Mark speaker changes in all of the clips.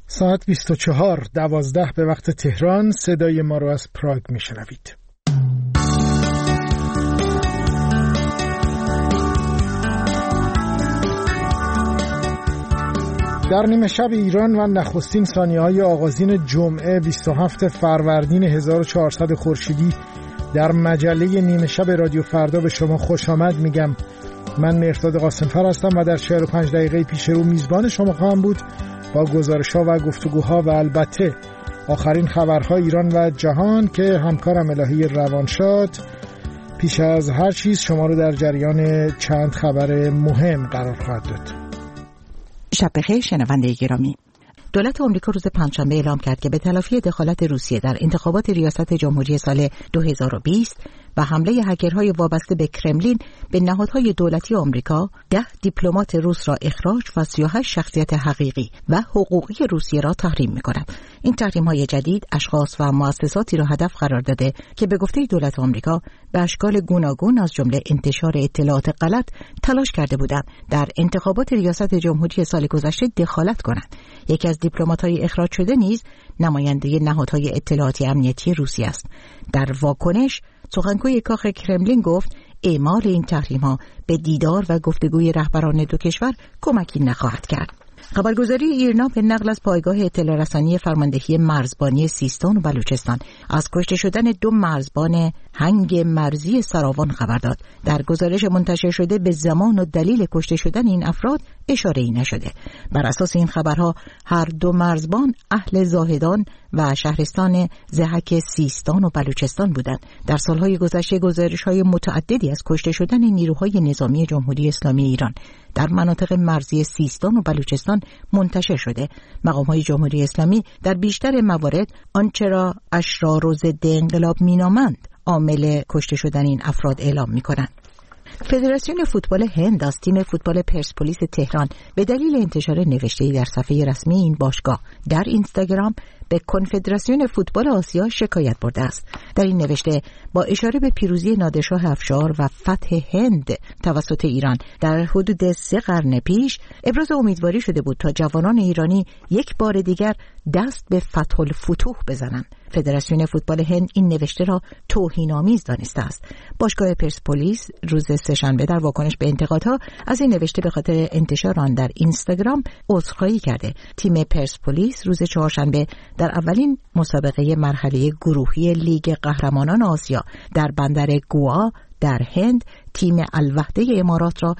Speaker 1: ساعت 24:12 به وقت تهران. صدای ما رو از پراگ میشنوید. در نیمه شب ایران و نخستین ثانیه‌های آغازین جمعه 27 فروردین 1400 خورشیدی در مجله نیمه شب رادیو فردا به شما خوش آمد میگم. من مهرداد قاسمفر هستم و در 45 دقیقه پیش رو میزبان شما خواهم بود با گزارش‌ها و گفتگوها و البته آخرین خبرهای ایران و جهان که همکارم الهی روانشاد پیش از هر چیز شما رو در جریان چند خبر مهم قرار خواهد داد.
Speaker 2: شب بخیر شنونده گرامی. دولت آمریکا روز پنجشنبه اعلام کرد که به تلافی دخالت روسیه در انتخابات ریاست جمهوری سال 2020 و حمله هکرهای وابسته به کرملین به نهادهای دولتی آمریکا 10 دیپلمات روس را اخراج و 38 شخصیت حقیقی و حقوقی روسیه را تحریم می‌کند. این تحریم‌های جدید اشخاص و مؤسساتی را هدف قرار داده که به گفته دولت آمریکا به اشکال گوناگون از جمله انتشار اطلاعات غلط تلاش کرده بودند در انتخابات ریاست جمهوری سال گذشته دخالت کنند. یکی از دیپلمات‌های اخراج شده نیز نماینده نهادهای اطلاعاتی امنیتی روسیه است. در واکنش سخنگوی کاخ کرملین گفت اعمال این تحریم‌ها به دیدار و گفتگوی رهبران دو کشور کمکی نخواهد کرد. خبرگزاری ایرنا به نقل از پایگاه اطلاع رسانی فرماندهی مرزبانی سیستان و بلوچستان از کشته شدن 2 مرزبان هنگ مرزی سراوان خبر داد. در گزارش منتشر شده به زمان و دلیل کشته شدن این افراد اشاره‌ای نشده. بر اساس این خبرها هر 2 مرزبان اهل زاهدان و شهرستان ضحک سیستان و بلوچستان بودند. در سالهای گذشته گزارش‌های متعددی از کشته شدن نیروهای نظامی جمهوری اسلامی ایران در مناطق مرزی سیستان و بلوچستان منتشر شده. مقام‌های جمهوری اسلامی در بیشتر موارد آنچه را اشرار و ضد انقلاب مینامند عامل کشته شدن این افراد اعلام می‌کنند. فدراسیون فوتبال هند از تیم فوتبال پرسپولیس تهران به دلیل انتشار نوشته‌ای در صفحه رسمی این باشگاه در اینستاگرام به کنفدراسیون فوتبال آسیا شکایت برده است. در این نوشته با اشاره به پیروزی نادرشاه افشار و فتح هند توسط ایران در حدود 3 قرن پیش ابراز امیدواری شده بود تا جوانان ایرانی یک بار دیگر دست به فتح الفتوح بزنند. فدراسیون فوتبال هند این نوشته را توهین‌آمیز دانسته است. باشگاه پرسپولیس روز سه‌شنبه در واکنش به انتقادها از این نوشته به خاطر انتشار آن در اینستاگرام عذرخواهی کرده. تیم پرسپولیس روز چهارشنبه در اولین مسابقه مرحله گروهی لیگ قهرمانان آسیا در بندر گوا در هند تیم الوحده امارات را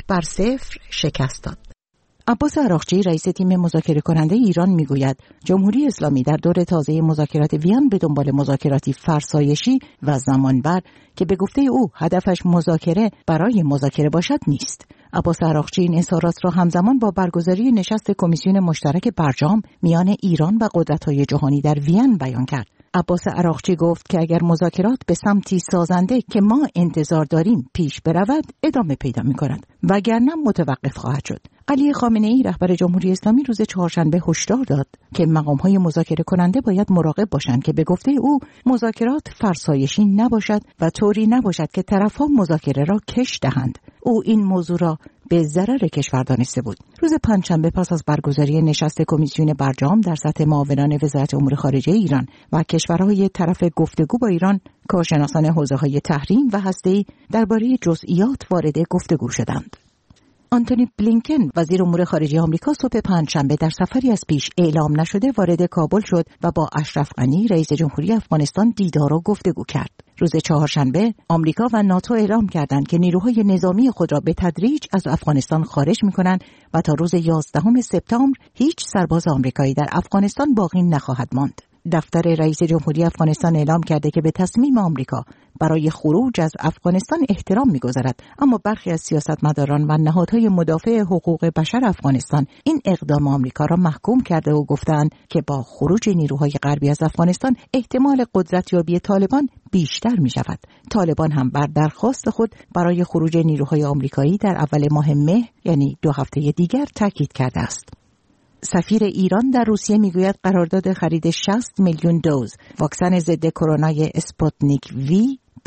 Speaker 2: 1-0 شکست داد. عباس عراقچی رئیس تیم مذاکره کننده ایران میگوید جمهوری اسلامی در دور تازه مذاکرات وین به دنبال مذاکراتی فرسایشی و زمانبر که به گفته او هدفش مذاکره برای مذاکره باشد نیست. عباس عراقچی این اظهارات را همزمان با برگزاری نشست کمیسیون مشترک برجام میان ایران و قدرت‌های جهانی در وین بیان کرد. عباس عراقچی گفت که اگر مذاکرات به سمتی سازنده که ما انتظار داریم پیش برود ادامه پیدا می‌کند وگرنه متوقف خواهد شد. علی خامنه‌ای رهبر جمهوری اسلامی روز چهارشنبه هشدار داد که مقام‌های مذاکره کننده باید مراقب باشند که به گفته او مذاکرات فرسایشی نباشد و طوری نباشد که طرف‌ها مذاکره را کش دهند. او این موضوع را به ضرر کشور دانسته بود. روز پنجشنبه پس از برگزاری نشست کمیسیون برجام در سطح معاونان وزارت امور خارجه ایران و کشورهای طرف گفتگو با ایران، کارشناسان حوزه‌های تحریم و هسته‌ای درباره جزئیات وارد گفتگو شدند. آنتونی بلینکن وزیر امور خارجه آمریکا صبح پنجشنبه در سفری از پیش اعلام نشده وارد کابل شد و با اشرف غنی رئیس جمهوری افغانستان دیدار و گفتگو کرد. روز چهارشنبه آمریکا و ناتو اعلام کردند که نیروهای نظامی خود را به تدریج از افغانستان خارج می‌کنند و تا روز 11 سپتامبر هیچ سرباز آمریکایی در افغانستان باقی نخواهد ماند. دفتر رئیس جمهوری افغانستان اعلام کرده که به تصمیم آمریکا برای خروج از افغانستان احترام می‌گذارد، اما برخی از سیاستمداران و نهادهای مدافع حقوق بشر افغانستان این اقدام آمریکا را محکوم کرده و گفتند که با خروج نیروهای غربی از افغانستان احتمال قدرتیابی طالبان بیشتر می‌شود. طالبان هم بر درخواست خود برای خروج نیروهای آمریکایی در اول ماه مه، یعنی 2 هفته دیگر، تاکید کرده است. سفیر ایران در روسیه میگوید قرارداد خرید 60 میلیون دوز واکسن ضد کرونا اسپوتنیک وی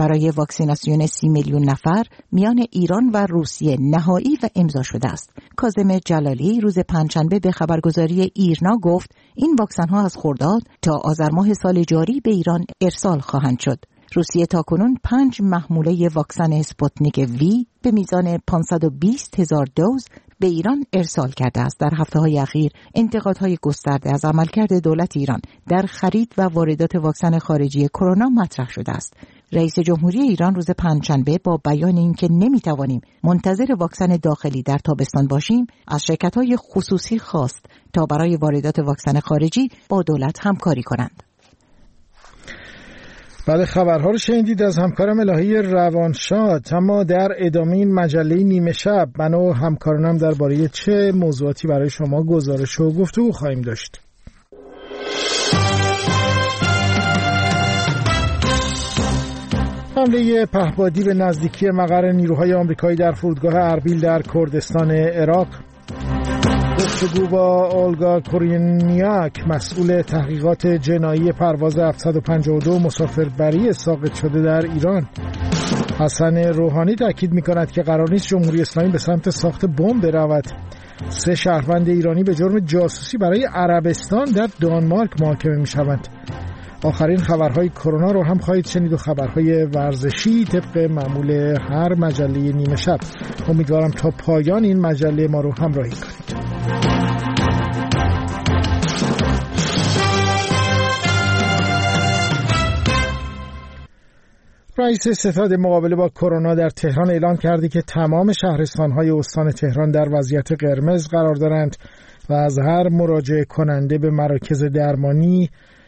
Speaker 2: برای واکسیناسیون 30 میلیون نفر میان ایران و روسیه نهایی و امضا شده است. کاظم جلالی روز پنجشنبه به خبرگزاری ایرنا گفت این واکسن‌ها از خرداد تا آذر ماه سال جاری به ایران ارسال خواهند شد. روسیه تاکنون 5 محموله واکسن اسپوتنیک وی به میزان 520,000 دوز به ایران ارسال کرده است. در هفته‌های اخیر انتقادهای گسترده از عملکرد دولت ایران در خرید و واردات واکسن خارجی کرونا مطرح شده است. رئیس جمهوری ایران روز پنجشنبه با بیان اینکه نمی‌توانیم منتظر واکسن داخلی در تابستان باشیم، از شرکت‌های خصوصی خواست تا برای واردات واکسن خارجی با دولت همکاری کنند.
Speaker 1: بله، خبرها رو شنیدید از همکارم الهی روانشاد. اما در ادامه این مجله نیمه شب من و همکارانم درباره چه موضوعاتی برای شما گزارش و گفتگو خواهیم داشت. حمله پهپادی به نزدیکی مقر نیروهای آمریکایی در فرودگاه اربیل در کردستان عراق. گفتگو با اولگا کورینیاک مسئول تحقیقات جنایی پرواز 752 مسافربری ساقط شده در ایران. حسن روحانی تاکید می‌کند که قرار نیست جمهوری اسلامی به سمت ساخت بمب برود. 3 شهروند ایرانی به جرم جاسوسی برای عربستان در دانمارک محاکمه می‌شوند. آخرین خبرهای کرونا رو هم خواهید شنید و خبرهای ورزشی طبق معمول هر مجله نیمه شب. امیدوارم تا پایان این مجله ما رو همراهی کنید. رئیس ستاد مقابله با کرونا در تهران اعلام کرده که تمام شهرستان‌های استان تهران در وضعیت قرمز قرار دارند و از هر مراجعه کننده به مراکز درمانی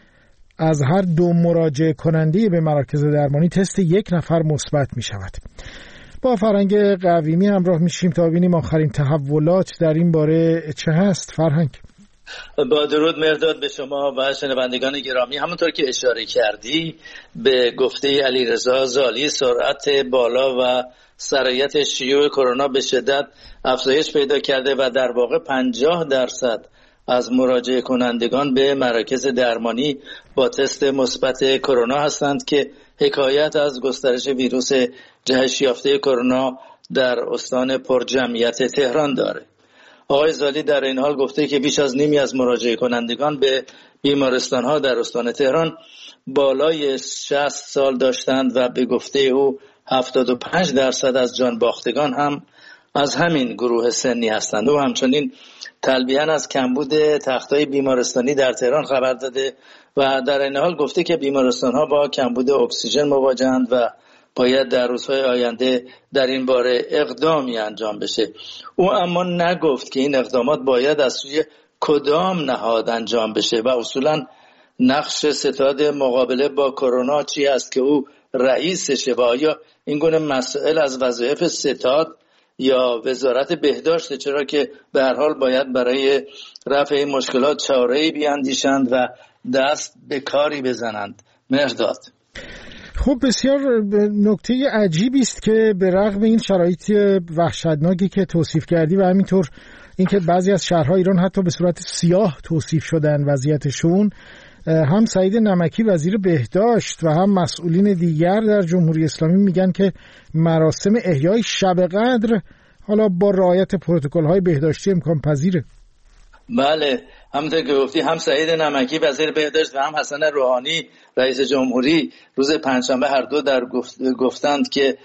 Speaker 1: به مراکز درمانی تست 1 نفر مثبت می شود. با فرهنگ قویمی همراه میشیم تا ببینیم آخرین تحولات در این باره چه هست. فرهنگ.
Speaker 3: با درود مرداد به شما و شنوندگان گرامی. همونطور که اشاره کردی به گفته علیرضا زالی، سرعت بالا و سرایت شیوع کرونا به شدت افزایش پیدا کرده و در واقع 50% از مراجعه کنندگان به مراکز درمانی با تست مثبت کرونا هستند که حکایت از گسترش ویروس جهش یافته کرونا در استان پرجمعیت تهران داره. آقای زالی در این حال گفته که بیش از نیمی از مراجعه کنندگان به بیمارستان‌ها در استان تهران بالای 60 سال داشتند و به گفته او 75% از جان باختگان هم از همین گروه سنی هستند. او همچنین تلبیحاً از کمبود تخت‌های بیمارستانی در تهران خبر داده و در این حال گفته که بیمارستان‌ها با کمبود اکسیژن مواجه‌اند و باید در روزهای آینده در این باره اقدامی انجام بشه. او اما نگفت که این اقدامات باید از سوی کدام نهاد انجام بشه و اصولاً نقش ستاد مقابله با کرونا چی است که او رئیسشه و آیا این گونه مسائل از وظایف ستاد یا وزارت بهداشت، چرا که به هر حال باید برای رفع این مشکلات چاره‌ای بیاندیشند و دست به کاری بزنند. مرداد.
Speaker 1: خب بسیار نکته عجیبی است که به رغم این شرایط وحشتناکی که توصیف کردی و همینطور اینکه بعضی از شهرهای ایران حتی به صورت سیاه توصیف شدن وضعیتشون، هم سعید نمکی وزیر بهداشت و هم مسئولین دیگر در جمهوری اسلامی میگن که مراسم احیای شب قدر حالا با رعایت پروتکل‌های بهداشتی امکان پذیره.
Speaker 3: بله، همونطور که گفتی هم سعید نمکی وزیر بهداشت و هم حسن روحانی رئیس جمهوری روز پنجشنبه هر دو گفتند که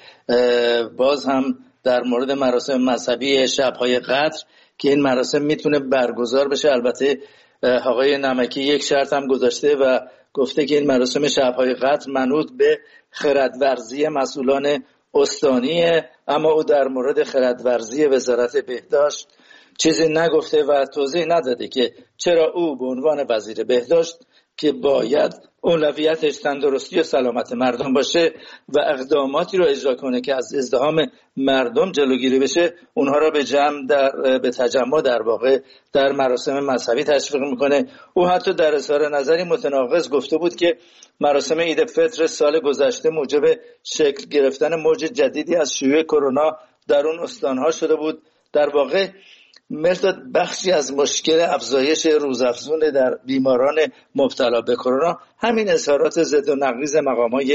Speaker 3: باز هم در مورد مراسم مذهبی شب‌های قدر که این مراسم میتونه برگزار بشه. البته آقای نمکی یک شرط هم گذاشته و گفته که این مراسم شب‌های قدر منوط به خردورزی مسئولان استانیه، اما او در مورد خردورزی وزارت بهداشت چیزی نگفته و توضیح نداده که چرا او به عنوان وزیر بهداشت که باید اولویتش تندرستی و سلامت مردم باشه و اقداماتی رو اجرا کنه که از ازدحام مردم جلوگیری بشه، اونها را به تجمع در واقع در مراسم مذهبی تشویق میکنه. او حتی در اظهار نظری متناقض گفته بود که مراسم عید فطر سال گذشته موجب شکل گرفتن موج جدیدی از شیوع کرونا در اون استانها شده بود. در واقع مرداد بخشی از مشکل افزایش روزافزون در بیماران مبتلا به کرونا همین اظهارات ضد و نقیض مقامات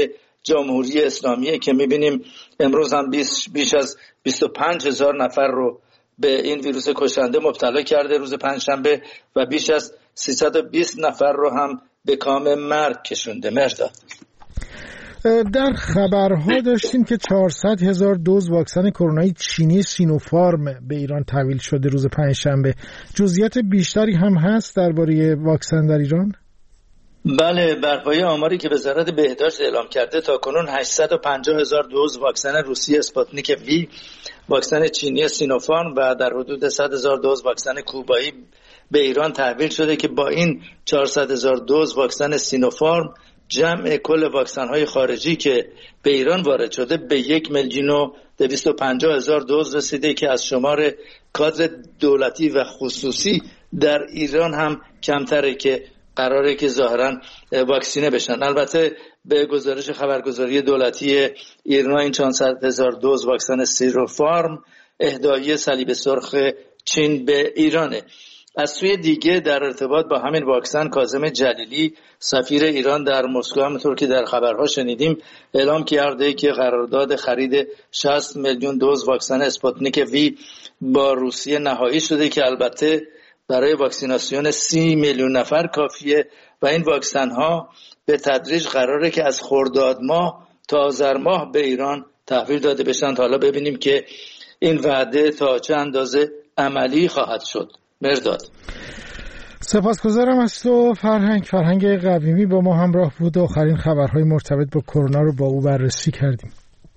Speaker 3: جمهوری اسلامی که میبینیم امروز هم بیش از 25,000 نفر رو به این ویروس کشنده مبتلا کرده روز پنجشنبه و بیش از 320 نفر رو هم به کام مرگ کشونده. مرداد،
Speaker 1: در خبرها داشتیم که 400,000 دوز واکسن کرونایی چینی سینوفارم به ایران تحویل شده روز پنجشنبه. جزئیات بیشتری هم هست درباره واکسن در ایران؟
Speaker 3: بله، بر پایه آماری که وزارت بهداشت اعلام کرده تاکنون 850,000 دوز واکسن روسی اسپوتنیک وی، واکسن چینی سینوفارم و در حدود 100,000 دوز واکسن کوبایی به ایران تحویل شده که با این 400,000 دوز واکسن سینوفارم جمع کل واکسن‌های خارجی که به ایران وارد شده به 1,250,000 دوز رسیده که از شمار کادر دولتی و خصوصی در ایران هم کمتره که قراره که ظاهراً واکسینه بشن. البته به گزارش خبرگزاری دولتی ایران این 400,000 دوز واکسن سینوفارم اهدایی صلیب سرخ چین به ایرانه. از سوی دیگه در ارتباط با همین واکسن کاظم جلیلی سفیر ایران در مسکو همونطور که در خبرها شنیدیم اعلام کرده که قرارداد خرید 60 میلیون دوز واکسن اسپوتنیک وی با روسیه نهایی شده که البته برای واکسیناسیون 30 میلیون نفر کافیه و این واکسن ها به تدریج قراره که از خرداد ماه تا آذر ماه به ایران تحویل داده بشن. حالا ببینیم که این وعده تا چه اندازه عملی خواهد شد. مرداد،
Speaker 1: سپاسگزارم از تو فرهنگ قویمی با ما همراه بود و آخرین خبرهای مرتبط با کرونا رو با او بررسی کردیم.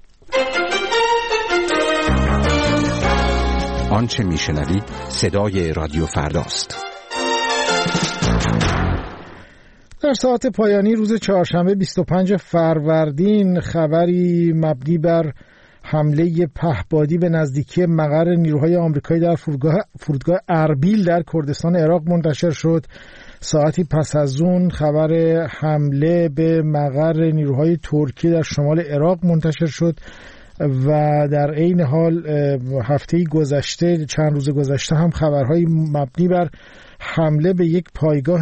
Speaker 4: آنچه میشنوید صدای رادیو فرداست.
Speaker 1: در ساعت پایانی روز چهارشنبه 25 فروردین خبری مبنی بر حمله پهپادی به نزدیکی مقر نیروهای آمریکایی در فرودگاه اربیل در کردستان عراق منتشر شد. ساعتی پس از اون خبر حمله به مقر نیروهای ترکیه در شمال عراق منتشر شد و در عین حال هفته گذشته چند روز گذشته هم خبرهای مبنی بر حمله به یک پایگاه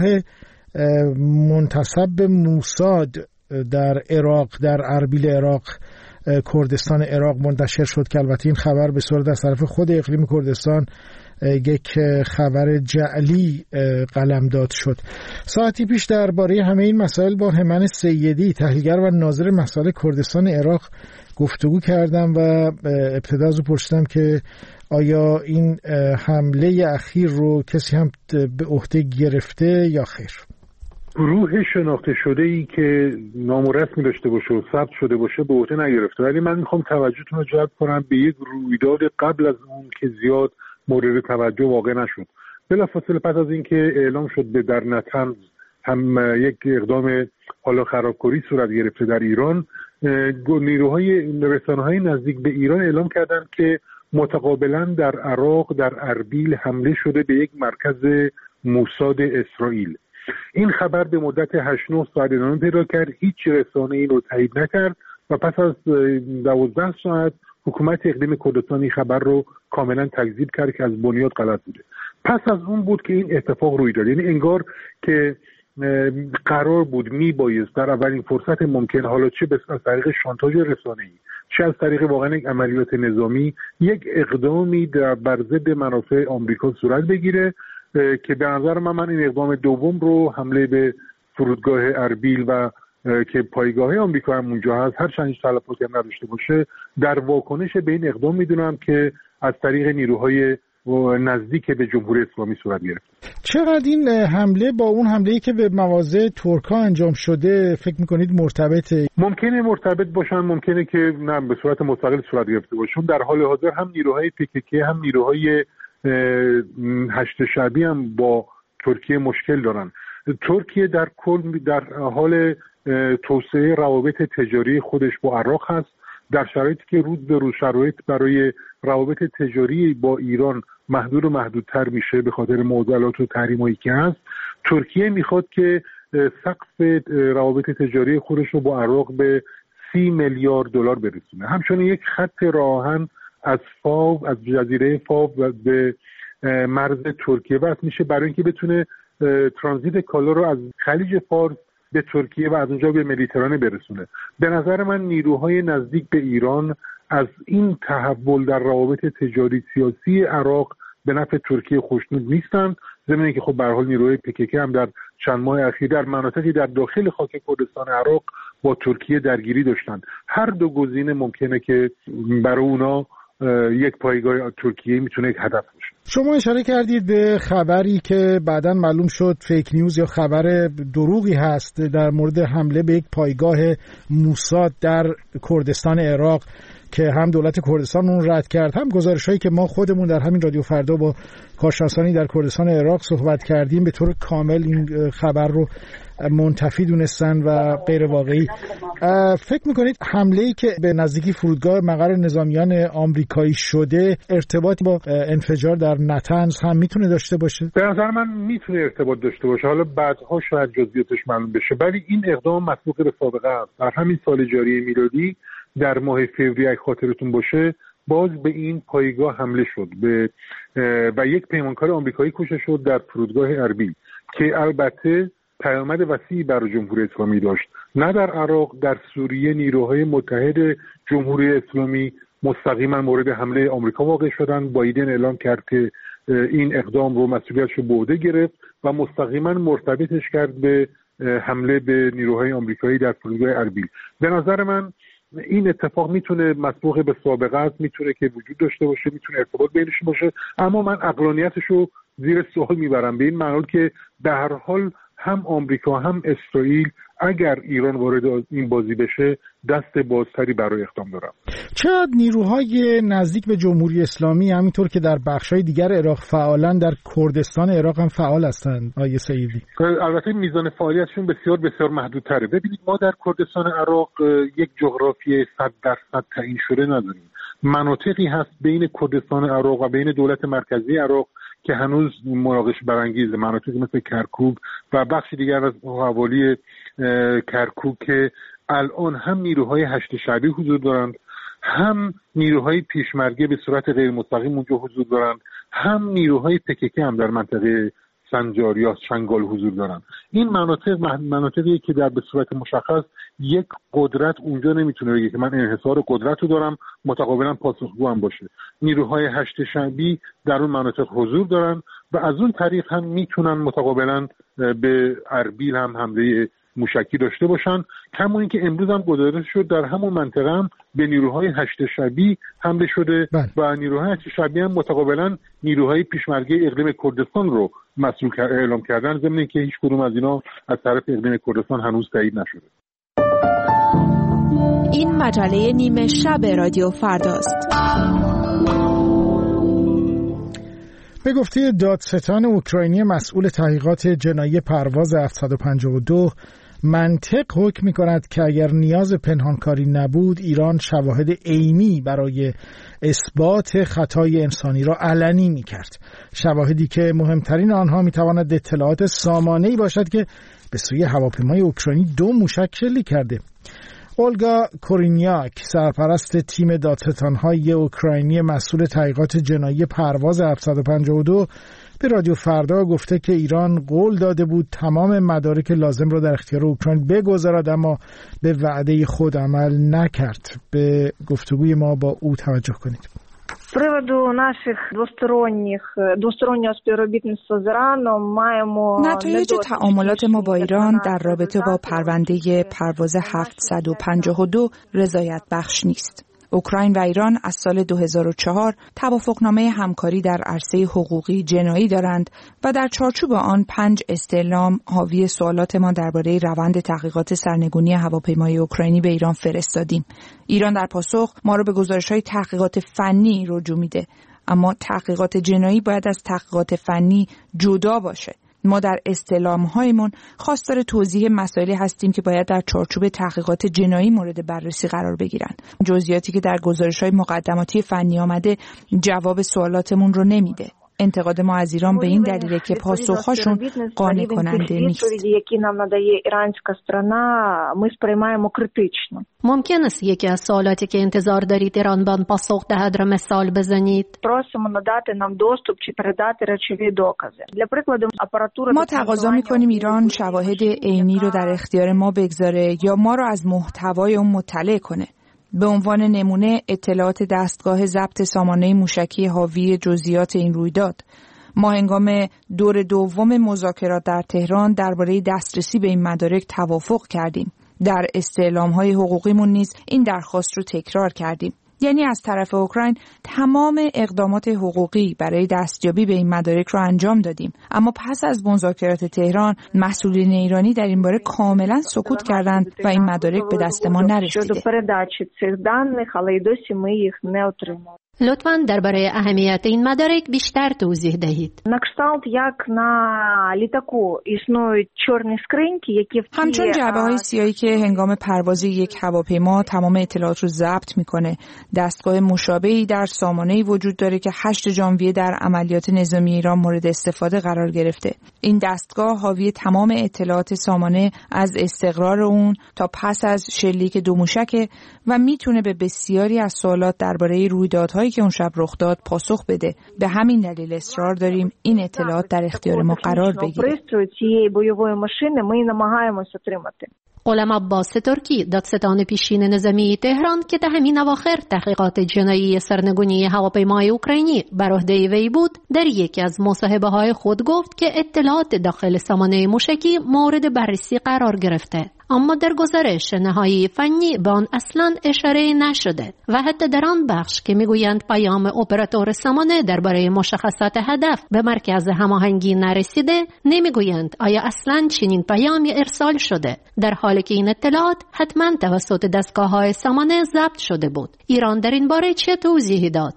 Speaker 1: منتسب به موساد در عراق در اربیل عراق کردستان عراق منتشر شد که البته این خبر به صورت از طرف خود اقلیم کردستان یک خبر جعلی قلمداد شد. ساعتی پیش درباره همه این مسائل با همن سیدی تحلیلگر و ناظر مسائل کردستان عراق گفتگو کردم و ابتدا از او پرسیدم که آیا این حمله اخیر رو کسی هم به عهده گرفته یا خیر؟
Speaker 5: روح شناخته شده ای که نام و رسمی داشته باشه و ثبت شده باشه به عهده نگرفته، ولی من میخوام توجهتون رو جلب کنم به یک رویداد قبل از اون که زیاد مورد توجه واقع نشد. بلافاصله پس از اینکه اعلام شد به در نتنز هم یک اقدام حالا خرابکاری صورت گرفته در ایران، نیروهای رسانه‌های نزدیک به ایران اعلام کردند که متقابلا در عراق در اربیل حمله شده به یک مرکز موساد اسرائیل. این خبر به مدت 8-9 ساعت ادامه پیدا کرد، هیچ رسانه‌ای این رو تایید نکرد و پس از 12 ساعت حکومت اقلیم کردستان این خبر رو کاملا تکذیب کرد که از بنیاد غلط بوده. پس از اون بود که این اتفاق روی داد، یعنی انگار که قرار بود میبایست در اولین فرصت ممکن، حالا چه از طریق شانتاژ رسانه‌ای چه از طریق واقعا یک عملیات نظامی، یک اقدامی بر ضد منافع آمریکا صورت بگیره که به نظر من این اقدام دوم رو حمله به فرودگاه اربیل و که پایگاه آمریکا هم اونجا هست هر چند تلفاتی هم نداشته باشه در واکنش به این اقدام میدونم که از طریق نیروهای نزدیک به جمهوری اسلامی صورت گرفت.
Speaker 1: چقدر این حمله با اون حمله‌ای که به مواضع ترک‌ها انجام شده فکر می‌کنید مرتبطه؟
Speaker 5: ممکنه مرتبط باشن، ممکنه که نه به صورت مستقل صورت گرفته باشن. در حال حاضر هم نیروهای PKK هم نیروهای هشت شعبی هم با ترکیه مشکل دارن. ترکیه در کل در حال توسعه روابط تجاری خودش با عراق هست، در شرایطی که روز به روز شرایط برای روابط تجاری با ایران محدود و محدودتر میشه به خاطر معضلات و تحریمایی که هست. ترکیه میخواد که سقف روابط تجاری خودش رو با عراق به 30 میلیارد دلار برسونه. همچنین یک خط راهن از فاو، از جزیره فاو به مرز ترکیه وصل میشه برای اینکه بتونه ترانزیت کالا رو از خلیج فارس به ترکیه و از اونجا به مدیترانه برسونه. به نظر من نیروهای نزدیک به ایران از این تحول در روابط تجاری سیاسی عراق به نفع ترکیه خوشنود نیستند، ضمن که خب به هر حال نیروهای PKK هم در چند ماه اخیر در مناطقی در داخل خاک کردستان عراق با ترکیه درگیری داشتند. هر دو گزینه ممکنه که برای اونا یک پایگاه ترکیه میتونه یک هدف باشه.
Speaker 1: شما اشاره کردید به خبری که بعداً معلوم شد فیک نیوز یا خبر دروغی هست در مورد حمله به یک پایگاه موساد در کردستان عراق که هم دولت کردستان اون رد کرد، هم گزارش‌هایی که ما خودمون در همین رادیو فردا با کارشناسانی در کردستان عراق صحبت کردیم به طور کامل این خبر رو منتفی دونستن و غیر واقعی. فکر میکنید حمله‌ای که به نزدیکی فرودگاه مقر نظامیان آمریکایی شده ارتباط با انفجار در نتنز هم میتونه داشته باشه؟
Speaker 5: به نظر من میتونه ارتباط داشته باشه، حالا بعدها شاید جزئیاتش معلوم بشه، ولی این اقدام مسبوق به سابقه است. در همین سال جاری میلادی در ماه فوریه اگه خاطرتون باشه باز به این پایگاه حمله شد و یک پیمانکار آمریکایی کشته شد در فرودگاه اربیل که البته پیامد وسیعی برای جمهوری اسلامی داشت. نه در عراق، در سوریه نیروهای متحد جمهوری اسلامی مستقیما مورد حمله آمریکا واقع شدند. بایدن اعلام کرد که این اقدام رو مسئولیتش رو به عهده گرفت و مستقیما مرتبطش کرد به حمله به نیروهای آمریکایی در فرودگاه اربیل. به نظر من این اتفاق میتونه مسبوق به سابقه است، میتونه که وجود داشته باشه، میتونه ارتباط بینش باشه، اما من عقلانیتش رو زیر سوال میبرم به این معنی که به هر حال هم آمریکا هم اسرائیل اگر ایران وارد این بازی بشه دست بازتری برای اقدام دارن.
Speaker 1: چقدر نیروهای نزدیک به جمهوری اسلامی همینطور که در بخش‌های دیگر عراق فعالن در کردستان عراق هم فعال هستند آقای سعیدی؟
Speaker 5: البته میزان فعالیتشون بسیار بسیار محدودتره. ببینید ما در کردستان عراق یک جغرافی 100% تعیین شده نداریم. مناطقی هست بین کردستان عراق و بین دولت مرکزی عراق که هنوز مناقشه برانگیز، مناطقی مثل کرکوک و بخش دیگر از حوالی کرکوک که الان هم نیروهای هشت شعبی حضور دارند، هم نیروهای پیشمرگه به صورت غیر مستقیم اونجا حضور دارند، هم نیروهای PKK هم در منطقه سنجار یا شنگال حضور دارند. این مناطقی که در به صورت مشخص یک قدرت اونجا نمیتونه بگه که من انحصار قدرت رو دارم متقابلا پاسخگو هم باشه. نیروهای هشت شعبی در اون مناطق حضور دارن و از اون طریق هم میتونن متقابلا به اربیل هم حمله موشکی داشته باشن. کما اینکه امروز هم گزارش شد در همون منطقه هم به نیروهای هشت شعبی حمله شده و نیروهای هشت شعبی هم متقابلا نیروهای پیشمرگه اقلیم کردستان رو مسئول اعلام کردن، ضمن اینکه هیچ کدوم از اینا از طرف اقلیم کردستان هنوز تایید نشده.
Speaker 6: این مجله نیمه شب رادیو فرداست.
Speaker 1: به گفته دادستان اوکراینی مسئول تحقیقات جنایی پرواز 752 منطق حکم می‌کند که اگر نیاز پنهانکاری نبود ایران شواهد عینی برای اثبات خطای انسانی را علنی می‌کرد، شواهدی که مهمترین آنها می‌تواند اطلاعات سامانه‌ای باشد که به سوی هواپیمای اوکراینی 2 موشک شلیک کرده. اولگا کورینیاک سرپرست تیم دادستان‌های اوکراینی مسئول تحقیقات جنایی پرواز 752 به رادیو فردا گفته که ایران قول داده بود تمام مدارک لازم را در اختیار اوکراین بگذارد اما به وعده خود عمل نکرد. به گفتگوی ما با او توجه کنید.
Speaker 6: نتایج تعاملات ما با ایران در رابطه با پرونده پرواز 752 رضایت بخش نیست. اوکراین و ایران از سال 2004 توافقنامه همکاری در عرصه حقوقی جنایی دارند و در چارچوب آن 5 استعلام حاوی سوالات ما درباره روند تحقیقات سرنگونی هواپیمای اوکراینی به ایران فرستادیم. ایران در پاسخ ما را به گزارش‌های تحقیقات فنی رجوع میده، اما تحقیقات جنایی باید از تحقیقات فنی جدا باشه. ما در استعلام‌هایمان خواستار توضیح مسائلی هستیم که باید در چارچوب تحقیقات جنایی مورد بررسی قرار بگیرند. جزئیاتی که در گزارش‌های مقدماتی فنی آمده جواب سوالاتمون رو نمیده. انتقاد ما از ایران به این دلیله که پاسخهاشون قانع کننده نیست.
Speaker 7: ممکن است یکی از سوالاتی که انتظار دارید ایران به آن پاسخ دهد را مثال بزنید؟
Speaker 6: ما تقاضا می‌کنیم ایران شواهد عینی رو در اختیار ما بگذاره یا ما رو از محتوای اون مطلع کنه. به عنوان نمونه اطلاعات دستگاه ضبط سامانه موشکی حاوی جزئیات این رویداد. ما هنگام دور دوم مذاکرات در تهران درباره دسترسی به این مدارک توافق کردیم. در استعلام‌های حقوقیمون نیز این درخواست رو تکرار کردیم. یعنی از طرف اوکراین تمام اقدامات حقوقی برای دستیابی به این مدارک رو انجام دادیم، اما پس از مذاکرات تهران مسئولین ایرانی در این باره کاملا سکوت کردند و این مدارک به دست ما نرسیده.
Speaker 7: لطفاً درباره اهمیت این مدارک بیشتر توضیح دهید.
Speaker 6: همچون جعبه‌های سیاهی که هنگام پرواز یک هواپیما تمام اطلاعات رو ضبط میکنه، دستگاه مشابهی در سامانه‌ای وجود داره که 8 ژانویه در عملیات نظامی ایران مورد استفاده قرار گرفته. این دستگاه حاوی تمام اطلاعات سامانه از استقرار اون تا پس از شلیک دو موشک و میتونه به بسیاری از سوالات درباره رویدادهای که اون شب رخ داد پاسخ بده. به همین دلیل اصرار داریم این اطلاعات در اختیار ما قرار بگیره.
Speaker 7: غلام عباس ترکی، دادستان پیشین نظامی تهران که در همین اواخر تحقیقات جنایی سرنگونی هواپیمای اوکراینی بر عهده وی بود، در یکی از مصاحبه‌های خود گفت که اطلاعات داخل سامانه موشکی مورد بررسی قرار گرفته، اما در گزارش نهایی فنی به آن اصلاً اشاره نشده و حتی در آن بخش که میگویند پیام اپراتور سامانه درباره مشخصات هدف به مرکز هماهنگی نرسیده، نمیگویند آیا اصلاً چنین پیامی ارسال شده، در حالی که این اطلاعات حتما توسط دستگاه‌های سامانه ضبط شده بود. ایران در این باره چه توضیحی داد؟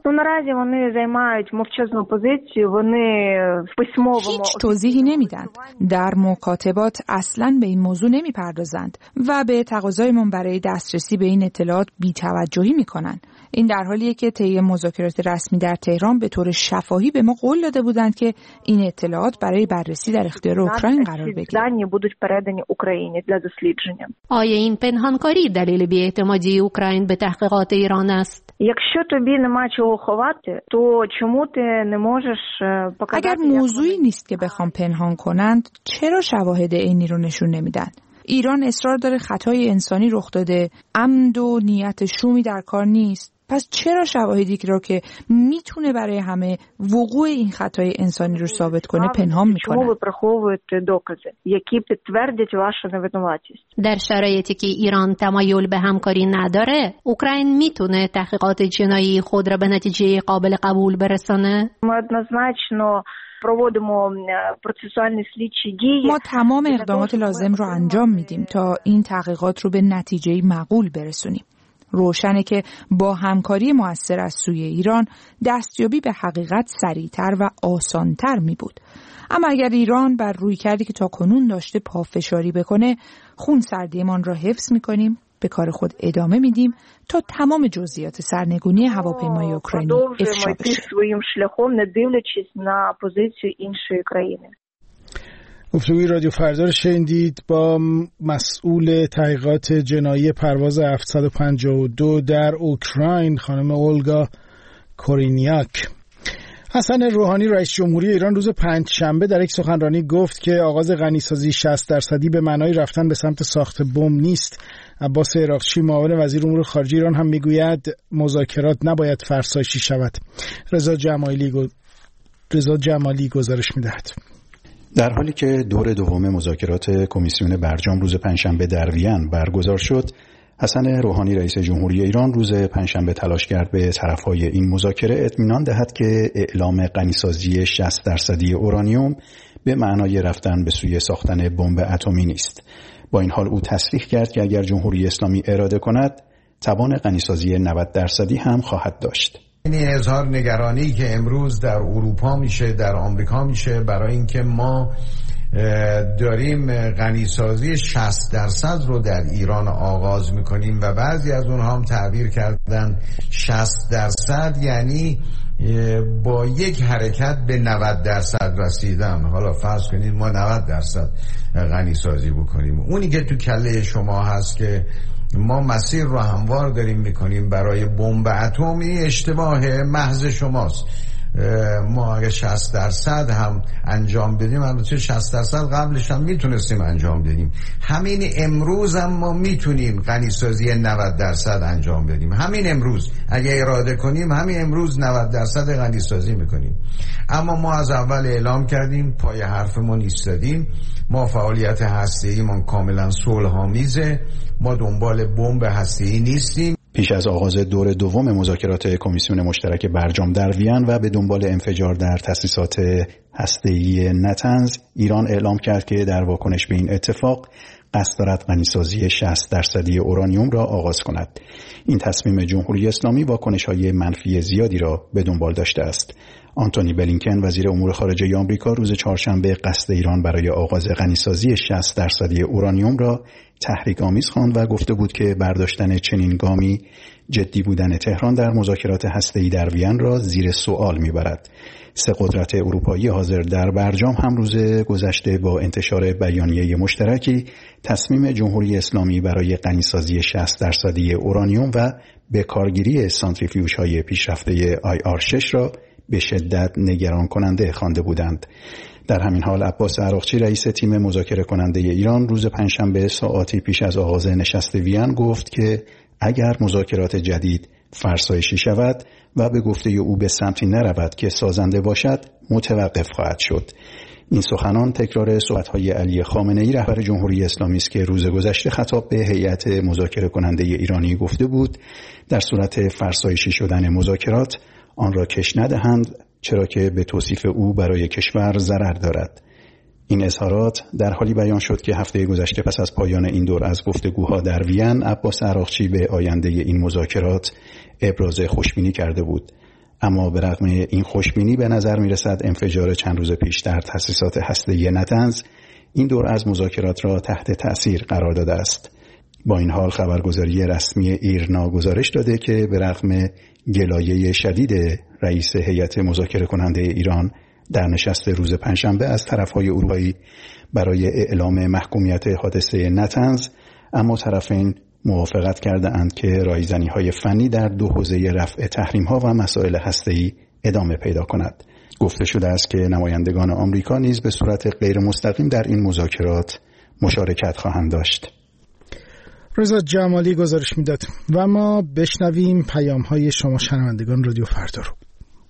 Speaker 6: هیچ توضیحی نمیدن. در مکاتبات اصلاً به این موضوع نمیپردازند و به تقاضایمون برای دسترسی به این اطلاعات بی‌توجهی میکنن. این در حالیه که طی مذاکرات رسمی در تهران به طور شفاهی به ما قول داده بودند که این اطلاعات برای بررسی در اختیار اوکراین قرار بگیره.
Speaker 7: آیا این پنهانکاری دلیل بی‌اعتمادی اوکراین به تحقیقات ایران است؟
Speaker 6: اگر موضوعی نیست که بخوام پنهان کنند، چرا شواهد عینی رو نشون نمیدن؟ ایران اصرار داره خطای انسانی رخ داده، عمد و نیت شومی در کار نیست. پس چرا شواهدی رو که میتونه برای همه وقوع این خطای انسانی رو ثابت کنه پنهان میکنه؟
Speaker 7: در شرایطی که ایران تمایل به همکاری نداره، اوکراین میتونه تحقیقات جنایی خود را به نتیجه قابل قبول برسانه؟
Speaker 6: ما تمام اقدامات لازم رو انجام میدیم تا این تحقیقات رو به نتیجه معقول برسونیم. روشنه که با همکاری مؤثر از سوی ایران دستیابی به حقیقت سریعتر و آسانتر می بود. اما اگر ایران بر رویکردی که تا کنون داشته پافشاری بکنه، خون سردیمان را حفظ می کنیم، به کار خود ادامه میدیم تا تمام جزئیات سرنگونی هواپیمای اوکراینی افشا بشه.
Speaker 1: گفتگوی رادیو فردا رو شنیدید با مسئول تحقیقات جنایی پرواز 752 در اوکراین، خانم اولگا کورینیاک. حسن روحانی رئیس جمهوری ایران روز پنجشنبه در یک سخنرانی گفت که آغاز غنیسازی 60% به معنای رفتن به سمت ساخت بمب نیست. عباس عراقچی معاون وزیر امور خارجه ایران هم میگوید مذاکرات نباید فرسایشی شود. رضا جمالی گزارش میدهد.
Speaker 8: در حالی که دور دوم مذاکرات کمیسیون برجام روز پنجشنبه در وین برگزار شد، حسن روحانی رئیس جمهوری ایران روز پنجشنبه تلاش کرد به طرفهای این مذاکره اطمینان دهد که اعلام غنیسازی 60% اورانیوم به معنای رفتن به سوی ساختن بمب اتمی نیست. با این حال او تصریح کرد که اگر جمهوری اسلامی اراده کند، توان غنیسازی 90% هم خواهد داشت.
Speaker 9: این اظهار نگرانی که امروز در اروپا میشه، در آمریکا میشه، برای اینکه ما داریم غنیسازی 60% رو در ایران آغاز میکنیم و بعضی از اونها هم تعبیر کردن 60% یعنی با یک حرکت به 90% رسیدن. حالا فرض کنید ما 90% غنی سازی بکنیم. اونی که تو کله شما هست که ما مسیر رو هموار داریم میکنیم برای بمب اتمی، اشتباه محض شماست. ما اگه 60% هم انجام بدیم، البته 60% قبلش هم میتونستیم انجام بدیم، همین امروز هم ما میتونیم غنیسازی 90% انجام بدیم. همین امروز اگه اراده کنیم، همین امروز 90% غنیسازی میکنیم. اما ما از اول اعلام کردیم، پای حرفمون ایستادیم. ما فعالیت هسته‌ایمون کاملا صلح‌آمیزه، ما دنبال بمب هسته‌ای نیستیم.
Speaker 8: پیش از آغاز دور دوم مذاکرات کمیسیون مشترک برجام در وین و به دنبال انفجار در تأسیسات هسته‌ای نتنز، ایران اعلام کرد که در واکنش به این اتفاق قصد دارد غنیسازی 60% اورانیوم را آغاز کند. این تصمیم جمهوری اسلامی واکنش‌های منفی زیادی را به دنبال داشته است. آنتونی بلینکن وزیر امور خارجه آمریکا روز چهارشنبه قصد ایران برای آغاز غنیسازی 60% اورانیوم را تحریک‌آمیز خواند و گفته بود که برداشتن چنین گامی جدی بودن تهران در مذاکرات هسته‌ای در وین را زیر سوال می‌برد. سه قدرت اروپایی حاضر در برجام هم روز گذشته با انتشار بیانیه مشترکی تصمیم جمهوری اسلامی برای غنیسازی 60% اورانیوم و به کارگیری سانتریفیوژهای پیشرفته IR6 را به شدت نگران کننده خوانده بودند. در همین حال عباس عراقچی رئیس تیم مذاکره کننده ایران روز پنجشنبه ساعاتی پیش از آغاز نشست وین گفت که اگر مذاکرات جدید فرسایشی شود و به گفته او به سمتی نرود که سازنده باشد، متوقف خواهد شد. این سخنان تکرار صحبت‌های علی خامنه‌ای رهبر جمهوری اسلامی است که روز گذشته خطاب به هیئت مذاکره کننده ایرانی گفته بود در صورت فرسایشی شدن مذاکرات آن را کش ندهند، چرا که به توصیف او برای کشور ضرر دارد. این اظهارات در حالی بیان شد که هفته گذشته پس از پایان این دور از گفتگوها در وین، عباس عراقچی به آینده این مذاکرات ابراز خوشبینی کرده بود. اما به رغم این خوشبینی به نظر می رسد انفجار چند روز پیش در تأسیسات هسته‌ای نتنز این دور از مذاکرات را تحت تأثیر قرار داده است. با این حال خبرگزاری رسمی ایرنا گزارش داده که به رغم گلایه شدید رئیس هیئت مذاکره کننده ایران در نشست روز پنجشنبه از طرفهای اروپایی برای اعلام محکومیت حادثه نتنز، اما طرفین موافقت کرده اند که رایزنی‌های فنی در دو حوزه رفع تحریم‌ها و مسائل هسته‌ای ادامه پیدا کند. گفته شده است که نمایندگان آمریکا نیز به صورت غیر مستقیم در این مذاکرات مشارکت خواهند داشت.
Speaker 1: رضا جمالی گزارش میداد و ما بشنویم پیام‌های شما شنوندگان رادیو فردا رو.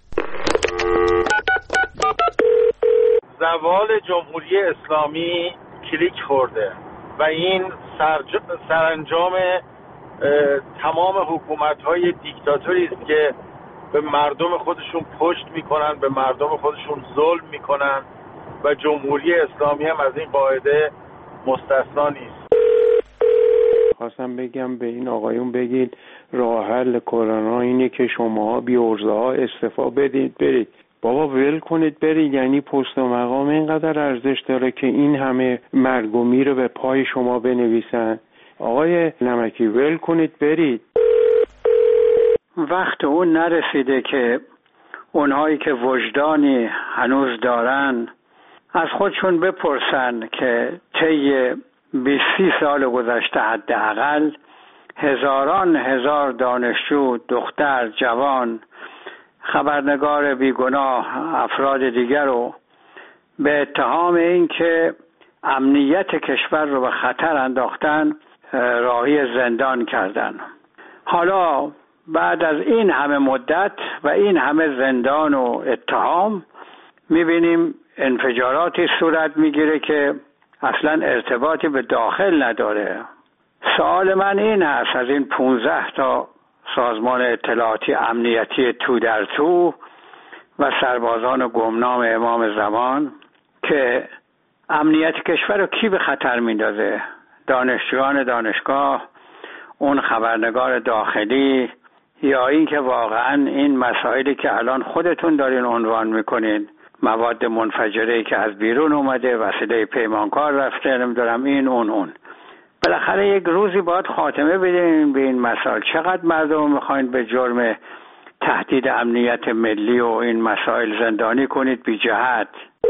Speaker 10: زوال جمهوری اسلامی کلیک خورده و این سرانجام تمام حکومت‌های دیکتاتوری است که به مردم خودشون پشت میکنن، به مردم خودشون ظلم میکنن و جمهوری اسلامی هم از این قاعده مستثنا نیست.
Speaker 11: خواستم بگم به این آقایون بگید راه حل کرونا اینه که شما بی عرضه‌ها استعفا بدید برید. بابا ول کنید برید، یعنی پست و مقام اینقدر ارزش داره که این همه مرگ و میر رو به پای شما بنویسن؟ آقای نمکی ول کنید برید.
Speaker 12: وقت اون نرسیده که اونهایی که وجدانی هنوز دارن از خودشون بپرسن که طی 20 سال گذشته حداقل هزاران هزار دانشجو، دختر، جوان، خبرنگار بیگناه، افراد دیگر رو به اتهام این که امنیت کشور رو به خطر انداختن راهی زندان کردن. حالا بعد از این همه مدت و این همه زندان و اتهام میبینیم انفجاراتی صورت میگیره که اصلا ارتباطی به داخل نداره. سوال من این هست از این 15 تا سازمان اطلاعاتی امنیتی تو در تو و سربازان گمنام امام زمان که امنیت کشور رو کی به خطر میندازه؟ دانشجویان دانشگاه، اون خبرنگار داخلی، یا این که واقعا این مسائلی که الان خودتون دارین عنوان میکنین، مواد منفجره که از بیرون اومده، وسیله پیمانکار رفته، نمیدونم این اون بالاخره یک روزی باید خاتمه بدین به این مسائل. چقدر مردم میخواین به جرم تهدید امنیت ملی و این مسائل زندانی کنید بی جهت.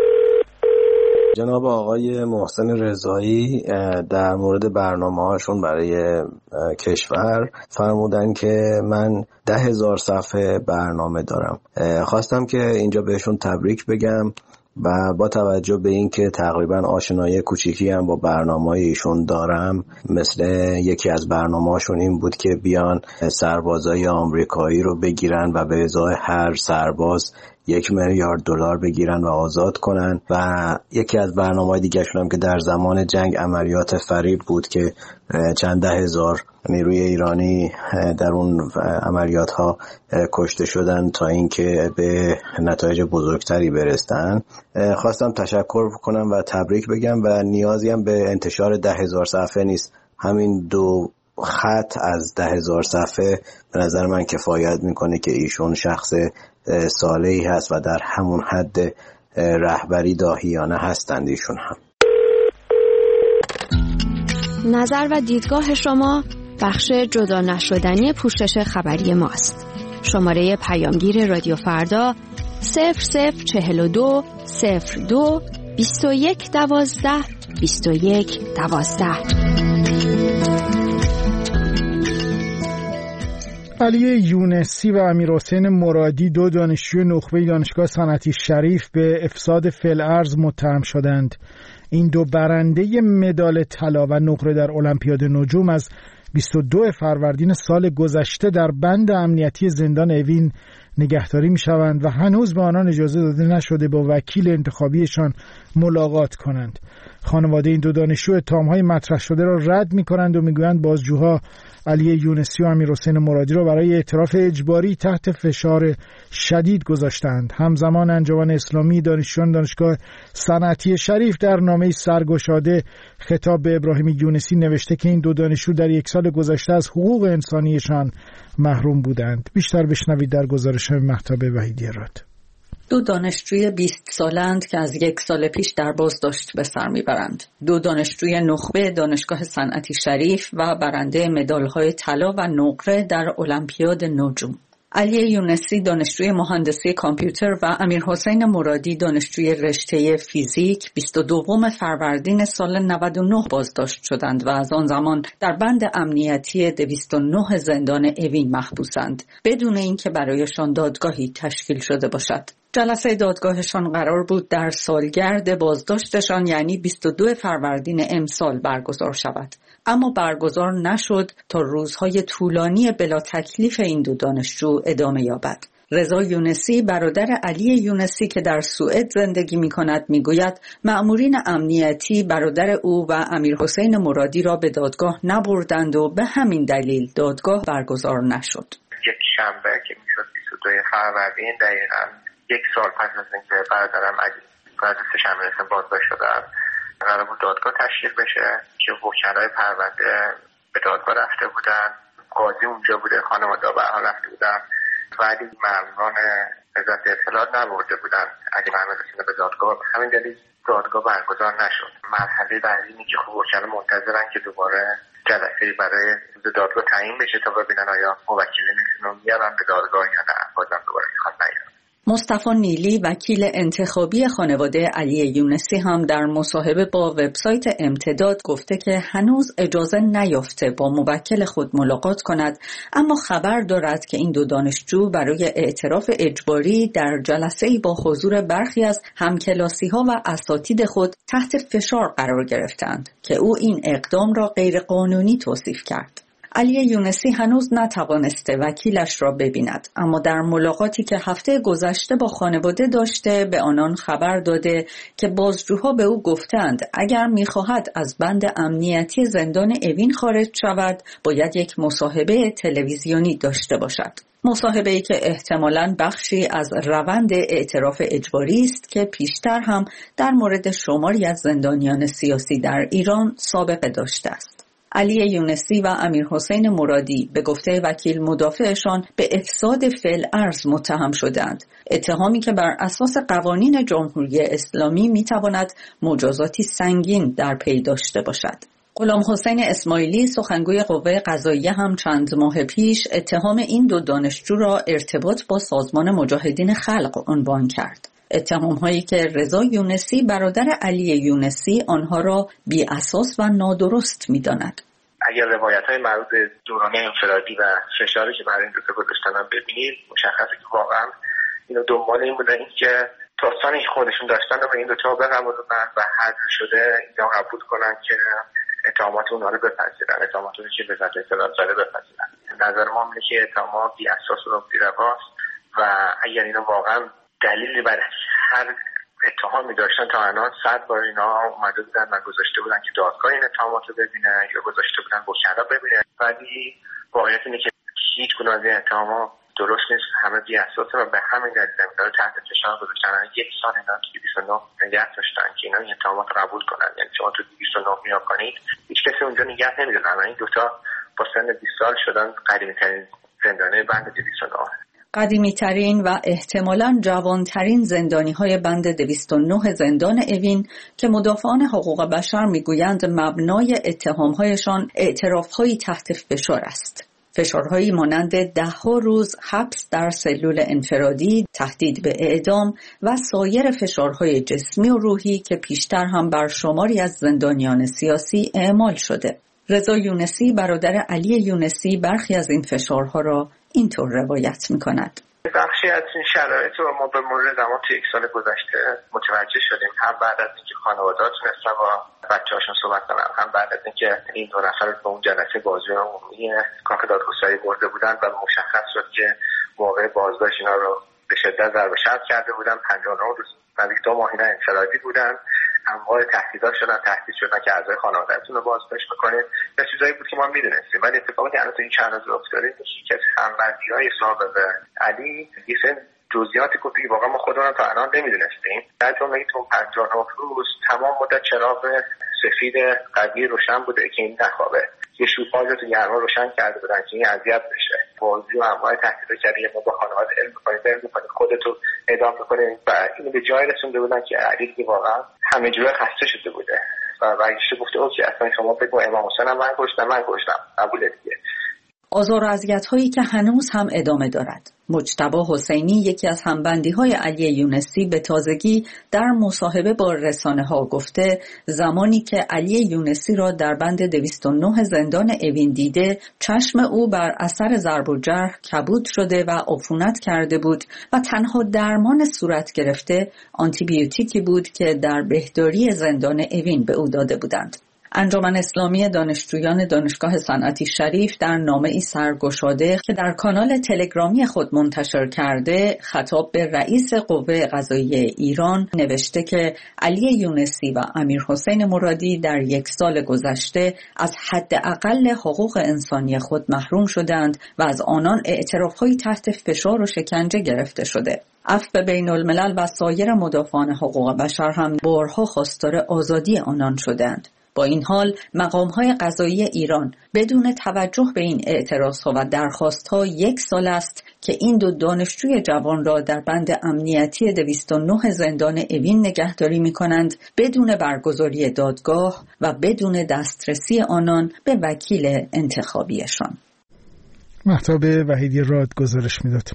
Speaker 13: جناب آقای محسن رضایی در مورد برنامه‌هاشون برای کشور فرمودن که من 10,000 صفحه برنامه دارم. خواستم که اینجا بهشون تبریک بگم و با توجه به این که تقریبا آشنایی کوچیکی هم با برنامه‌های ایشون دارم، مثل یکی از برنامه‌هاشون این بود که بیان سربازای آمریکایی رو بگیرن و به ازای هر سرباز $1 میلیارد بگیرن و آزاد کنن، و یکی از برنامه‌های دیگه شون هم که در زمان جنگ عملیات فریب بود که چند 10,000 نیروی ایرانی در اون عملیات ها کشته شدن تا اینکه به نتایج بزرگتری برسن. خواستم تشکر کنم و تبریک بگم و نیازی هم به انتشار 10,000 صفحه نیست. همین 2 خط از 10,000 صفحه به نظر من کفایت میکنه که ایشون شخص صالحی هست و در همون حد رهبری داهیانه هستند ایشون هم.
Speaker 14: نظر و دیدگاه شما بخش جدا نشدنی پوشش خبری ماست. شماره پیامگیر رادیو فردا 0042 02 21 12 21 12.
Speaker 1: علی یونسی و امیرحسین مرادی، 2 دانشجوی نخبه دانشگاه صنعتی شریف، به افساد فی‌الارض متهم شدند. این 2 برنده مدال طلا و نقره در المپیاد نجوم از 22 فروردین سال گذشته در بند امنیتی زندان اوین نگهداری می‌شوند و هنوز به آنان اجازه داده نشده با وکیل انتخابیشان ملاقات کنند. خانواده این 2 دانشجو اتهام‌های مطرح شده را رد می‌کنند و می‌گویند بازجوها علی یونسی و امیرحسین مرادی را برای اعتراف اجباری تحت فشار شدید گذاشتند. همزمان انجمن اسلامی دانشجویان دانشگاه صنعتی شریف در نامه‌ای سرگشاده خطاب به ابراهیم یونسی نوشته که این 2 دانشجو در 1 سال گذشته از حقوق انسانیشان محروم بودند. بیشتر بشنوید در گزارش مهتاب وحیدی‌راد.
Speaker 15: 2 دانشجوی 20 سالند که از 1 سال پیش در بازداشت به سر میبرند. 2 دانشجوی نخبه دانشگاه صنعتی شریف و برنده مدال‌های طلا و نقره در المپیاد نجوم. علی یونسی دانشجوی مهندسی کامپیوتر و امیرحسین مرادی دانشجوی رشته فیزیک 22 فروردین سال 99 بازداشت شدند و از آن زمان در بند امنیتی 209 زندان اوین محبوسند بدون اینکه برایشان دادگاهی تشکیل شده باشد. جلسه دادگاهشان قرار بود در سالگرد بازداشتشان یعنی 22 فروردین امسال برگزار شود، اما برگزار نشد تا روزهای طولانی بلا تکلیف این 2 دانشجو ادامه یابد. رضا یونسی برادر علی یونسی که در سوئد زندگی می‌کند میگوید مأمورین امنیتی برادر او و امیرحسین مرادی را به دادگاه نبردند و به همین دلیل دادگاه برگزار نشد.
Speaker 16: یک شنبه که میشد 22 فروردین، دقیقاً 1 سال پس از اینکه برادرم علی بعد از 3 شنبه بازداشت شدند، قرار بود دادگاه تشکیل بشه که وکلای پرونده به دادگاه رفته بودن، قاضی اونجا بوده، خانواده به حال رفته بودن، ولی ماموران وزارت اطلاعات نبرده بودن علی محمد حسین به دادگاه. به همین دلیل دادگاه برگزار نشد. مرحله بعدی اینه که خب وکلا منتظرن که دوباره جلسه برای روز دادگاه تعیین بشه تا ببینن آیا موکلینشون رو میارن به دادگاه یا نه، بازم دوباره میخواد نیارن.
Speaker 15: مصطفی نیلی وکیل انتخابی خانواده علی یونسی هم در مصاحبه با وبسایت امتداد گفته که هنوز اجازه نیافته با موکل خود ملاقات کند، اما خبر دارد که این 2 دانشجو برای اعتراف اجباری در جلسه‌ای با حضور برخی از همکلاسی‌ها و اساتید خود تحت فشار قرار گرفتند که او این اقدام را غیرقانونی توصیف کرد. علی یونسی هنوز نتوانسته وکیلش را ببیند، اما در ملاقاتی که هفته گذشته با خانواده داشته به آنان خبر داده که بازجوها به او گفتند اگر می‌خواهد از بند امنیتی زندان اوین خارج شود باید یک مصاحبه تلویزیونی داشته باشد. مصاحبه‌ای که احتمالاً بخشی از روند اعتراف اجباری است که پیشتر هم در مورد شماری از زندانیان سیاسی در ایران سابقه داشته است. علی یونسی و امیرحسین مرادی به گفته وکیل مدافعشان به افساد فی‌الارض متهم شدند، اتهامی که بر اساس قوانین جمهوری اسلامی میتواند مجازاتی سنگین در پی داشته باشد. غلام حسین اسماعیلی سخنگوی قوه قضاییه هم چند ماه پیش اتهام این دو دانشجو را ارتباط با سازمان مجاهدین خلق عنوان کرد. اتهام‌هایی که رضا یونسی برادر علی یونسی آنها را بی اساس و نادرست می‌داند.
Speaker 16: اگر روایت‌های مربوط به دوران انفرادی و فشاری که برای این دو تا گذاشتن ببینید، مشخصه که واقعا اینو دنبال این بودن که داستانی که خودشون داشتن رو به این دو تا بقبولونن و حذف شده اینا قبول کنن که اتهامات اونها رو بپذیرن، اتهامات رو که به ذات اطلاعات زده بپذیرن. نظر ما اینه که اتهامات بی اساس و بی‌رواست و اگر اینا واقعا دلیلی برای هر اتهامی داشتن تا الان 100 بار اینا اومده بودن و گذاشته بودن که دادگاه این اتهامات رو ببینه یا گذاشته بودن وکلا ببینه، ولی واقعیت اینه که هیچ گونه از این اتهامات درست نیست، همه بی اساسه و به همین دلیل اینا تحت فشار گذاشتن. یک سال اینا تو 29 نگه داشتن که اینا این اتهامات رو قبول کنن. یعنی شما تو 29 نیا کنید هیچ کسی اونجا نگه نمیدونه. این دو تا با سن 20 سال شدن قدیمی‌ترین زندانی بند 209.
Speaker 15: قدیمی‌ترین و احتمالاً جوان‌ترین زندانی‌های بند 209 زندان اوین که مدافعان حقوق بشر می‌گویند مبنای اتهام‌هایشان اعتراف‌هایی تحت فشار است. فشارهایی مانند 10 روز حبس در سلول انفرادی، تهدید به اعدام و سایر فشارهای جسمی و روحی که پیشتر هم بر شماری از زندانیان سیاسی اعمال شده. رضا یونسی برادر علی یونسی برخی از این فشارها را اینطور روایت می‌کند.
Speaker 16: بخشی از این شرایط رو ما به مرور زمان تو یک سال گذشته متوجه شدیم، هم بعد از اینکه خانواده‌ها تونستن با بچه‌هاشون صحبت کنن، هم بعد از اینکه این دو نفر به اون جلسه بازجویی عمومی کاخ دادگستری برده بودن و مشخص شد که موقع بازداشت اینا رو به شدت ضرب و شتم کرده بودن. 59 روز نزدیک 2 ماه اینا انفرادی بودن. انواع تهدیدات تهدید شدن که اعضای خانواده‌تون رو بازداشت می‌کنید. به چیزایی بود که ما می‌دونستیم، ولی اتفاقی که الان تو این چند روز افتاده که همبندی‌های سابق علی یه سری جزئیاتی که واقعا ما خودمون تا الان نمی‌دونستیم. در جمله تو 59 روز تمام مدت چراغ سفید قوی روشن بوده که این نخوابه. یه شوپاژ رو تو گرما روشن کرده بودن که این اذیت بشه. بازی و انواع تهدیدات کردن ما با خانواده علم می‌کنید خودتو اعدام می‌کنید و اینو به جای رسونده بودن که علی واقعا همه جوره خسته شده بوده و برگشته گفته اوکی اصلا شما بگو امام حسین من کشتم قبول دیگه.
Speaker 15: آزار و اذیت‌هایی که هنوز هم ادامه دارد. مجتبی حسینی یکی از همبندی‌های علی یونسی به تازگی در مصاحبه با رسانه‌ها گفته زمانی که علی یونسی را در بند 209 زندان اوین دیده چشم او بر اثر ضرب و جرح کبود شده و عفونت کرده بود و تنها درمان صورت گرفته آنتیبیوتیکی بود که در بهداری زندان اوین به او داده بودند. انجمن اسلامی دانشجویان دانشگاه صنعتی شریف در نامه‌ای سرگشاده که در کانال تلگرامی خود منتشر کرده خطاب به رئیس قوه قضاییه ایران نوشته که علی یونسی و امیر حسین مرادی در 1 سال گذشته از حداقل حقوق انسانی خود محروم شدند و از آنان اعتراف‌های تحت فشار و شکنجه گرفته شده. عفو بین الملل و سایر مدافعان حقوق بشر هم بارها خواستار آزادی آنان شدند. با این حال مقام‌های قضایی ایران بدون توجه به این اعتراض‌ها و درخواست‌ها 1 سال است که این دو دانشجوی جوان را در بند امنیتی 209 زندان اوین نگهداری می‌کنند بدون برگزاری دادگاه و بدون دسترسی آنان به وکیل انتخابیشان.
Speaker 1: مهتاب وحیدی راد گزارش می‌داد.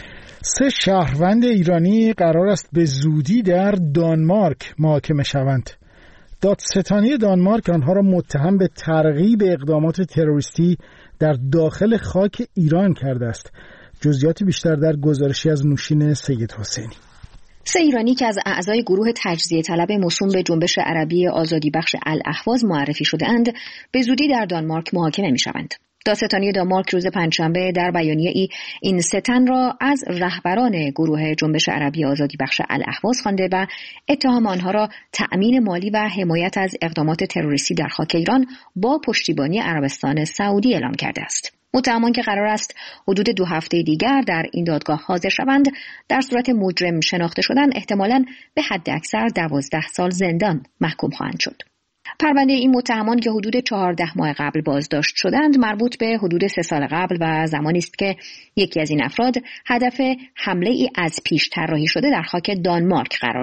Speaker 1: 3 شهروند ایرانی قرار است به زودی در دانمارک محاکمه شوند. دادستانی دانمارک آنها را متهم به ترغیب اقدامات تروریستی در داخل خاک ایران کرده است. جزئیات بیشتر در گزارشی از نوشین سید حسینی.
Speaker 14: 3 ایرانی که از اعضای گروه تجزیه طلب موسوم به جنبش عربی آزادی بخش الاهواز معرفی شده‌اند به زودی در دانمارک محاکمه می‌شوند. دادستانی دانمارک روز پنجشنبه در بیانیه‌ای این 3 تن را از رهبران گروه جنبش عربی آزادی بخش الاهواز خوانده و اتهام آنها را تأمین مالی و حمایت از اقدامات تروریستی در خاک ایران با پشتیبانی عربستان سعودی اعلام کرده است. متهمان که قرار است حدود 2 هفته دیگر در این دادگاه حاضر شوند در صورت مجرم شناخته شدن احتمالاً به حد اکثر 12 سال زندان محکوم خواهند شد. پرونده این متهمان که حدود 14 ماه قبل بازداشت شدند مربوط به حدود 3 سال قبل و زمانی است که یکی از این افراد هدف حمله ای از پیش طراحی شده در خاک دانمارک قرار داشت.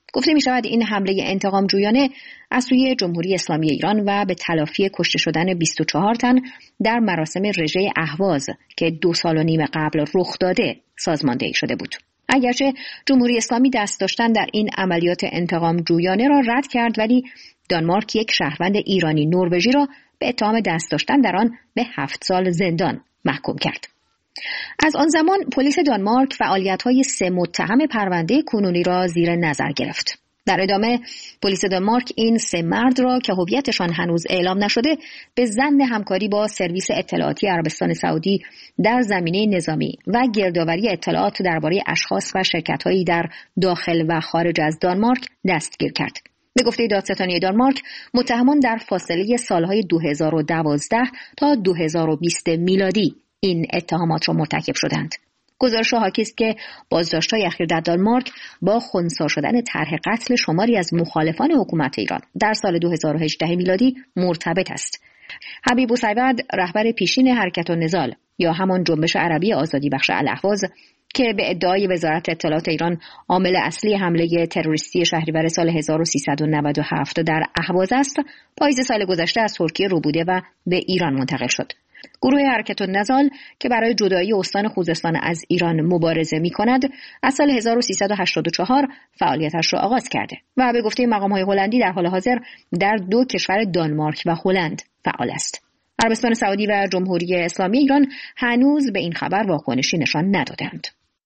Speaker 14: گفته می شود این حمله انتقام جویانه از سوی جمهوری اسلامی ایران و به تلافی کشته شدن 24 تن در مراسم رژه اهواز که 2.5 سال قبل رخ داده سازماندهی شده بود. اگرچه جمهوری اسلامی دست داشتن در این عملیات انتقام جویانه را رد کرد، ولی دانمارک یک شهروند ایرانی نروژی را به اتهام دست داشتن در آن به 7 سال زندان محکوم کرد. از آن زمان پلیس دانمارک فعالیت‌های 3 متهم پرونده کنونی را زیر نظر گرفت. در ادامه پلیس دانمارک این 3 مرد را که هویتشان هنوز اعلام نشده به ضمن همکاری با سرویس اطلاعاتی عربستان سعودی در زمینه نظامی و گردآوری اطلاعات درباره اشخاص و شرکت‌هایی در داخل و خارج از دانمارک دستگیر کرد. به گفته دادستانی دانمارک، متهمان در فاصله سالهای 2012 تا 2020 میلادی این اتهامات را مرتکب شدند. گزارش حاکی است که بازداشت‌های اخیر در دانمارک با خنثی شدن طرح قتل شماری از مخالفان حکومت ایران در سال 2018 میلادی مرتبط است. حبیب بوسعید، رهبر پیشین حرکت النضال یا همان جنبش عربی آزادی بخش الاهواز که به ادعای وزارت اطلاعات ایران عامل اصلی حمله تروریستی شهریور سال 1397 در اهواز است، پاییز سال گذشته از ترکیه رو بوده و به ایران منتقل شد. گروه حرکت النضال که برای جدایی استان خوزستان از ایران مبارزه می‌کند، از سال 1384 فعالیتش را آغاز کرده و به گفته مقام‌های هلندی در حال حاضر در 2 کشور دانمارک و هلند فعال است. عربستان سعودی و جمهوری اسلامی ایران هنوز به این خبر واکنشی نشان ندادند.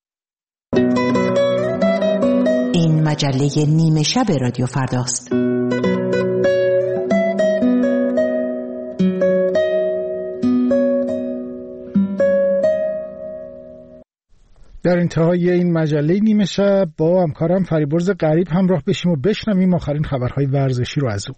Speaker 2: این مجله نیمه شب رادیو فرداست.
Speaker 1: در انتهای این مجله نیمه شب با همکارم فریبرز غریب همراه بشیم و بشنویم آخرین خبرهای ورزشی رو از او.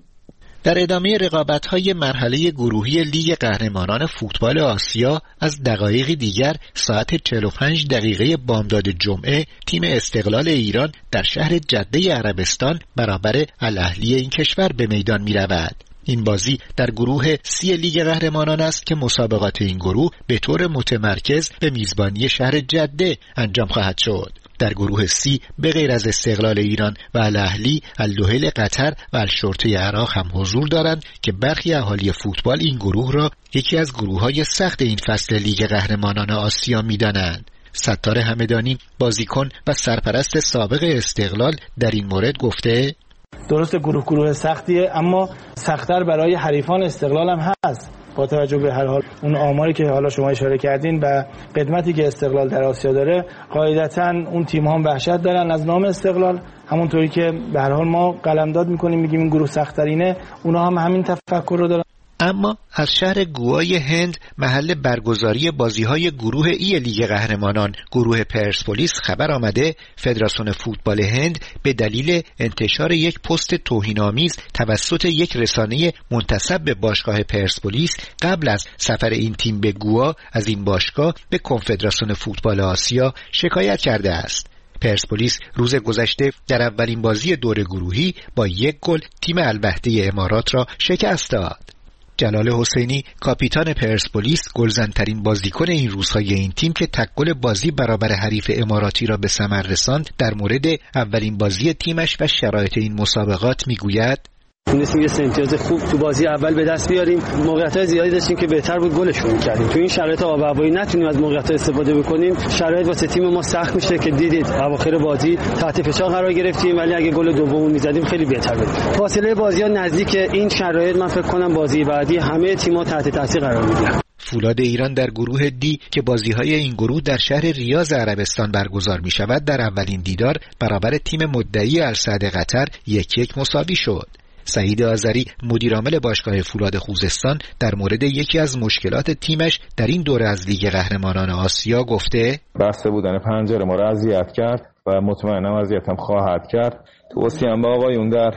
Speaker 17: در ادامه رقابت‌های مرحله گروهی لیگ قهرمانان فوتبال آسیا از دقایقی دیگر ساعت 45 دقیقه بامداد جمعه تیم استقلال ایران در شهر جده عربستان برابر الاهلی این کشور به میدان می‌رود. این بازی در گروه سی لیگ قهرمانان است که مسابقات این گروه به طور متمرکز به میزبانی شهر جده انجام خواهد شد. در گروه سی به غیر از استقلال ایران و الاهلی، الدحیل قطر و الشرطه عراق هم حضور دارند که برخی اهالی فوتبال این گروه را یکی از گروه‌های سخت این فصل لیگ قهرمانان آسیا می‌دانند. ستار همدانی، بازیکن و سرپرست سابق استقلال در این مورد گفته:
Speaker 18: درست گروه سختیه، اما سخت‌تر برای حریفان استقلال هم هست، با توجه به هر حال اون آماری که حالا شما اشاره کردین و قدمتی که استقلال در آسیا داره. قاعدتاً اون تیم هم وحشت دارن از نام استقلال، همونطوری که به هر حال ما قلمداد میکنیم میگیم این گروه سخت‌ترینه، اونا هم همین تفکر رو دارن.
Speaker 17: اما از شهر گوای هند، محل برگزاری بازی‌های گروه ای لیگ قهرمانان، گروه پرسپولیس، خبر آمده فدراسیون فوتبال هند به دلیل انتشار یک پست توهین‌آمیز توسط یک رسانه منتسب به باشگاه پرسپولیس قبل از سفر این تیم به گوا از این باشگاه به کنفدراسیون فوتبال آسیا شکایت کرده است. پرسپولیس روز گذشته در اولین بازی دور گروهی با 1 گل تیم الوحده امارات را شکست داد. جلال حسینی، کاپیتان پرسپولیس، گلزن‌ترین بازیکن این روزهای این تیم که تک گل بازی برابر حریف اماراتی را به ثمر رساند، در مورد اولین بازی تیمش و شرایط این مسابقات میگوید:
Speaker 19: تونستیم یه امتیاز خوب تو بازی اول به دست بیاریم. موقعیت‌های زیادی داشتیم که بهتر بود گلشون می‌کردیم. تو این شرایط آب و هوایی نتونیم از موقعیت‌ها استفاده بکنیم. شرایط واسه تیم ما سخت میشه که دیدید اواخر بازی تحت فشار قرار گرفتیم، ولی اگه گل دومو می‌زدیم خیلی بهتر بود. فاصله بازی‌ها نزدیک این شرایط، من فکر کنم بازی بعدی همه تیم‌ها تحت تاثیر قرار می‌گیرن.
Speaker 17: فولاد ایران در گروه دی که بازی‌های این گروه در شهر ریاض عربستان برگزار می‌شود، در اولین دیدار برابر تیم مدعی السعد قطر 1-1 مساوی شد. سعید آذری، مدیرعامل باشگاه فولاد خوزستان، در مورد یکی از مشکلات تیمش در این دوره از لیگ قهرمانان آسیا گفته:
Speaker 20: بسته بودن پنجره ما را اذیت کرد و مطمئنم اذیت هم خواهد کرد. توصیه‌ام به آقایون در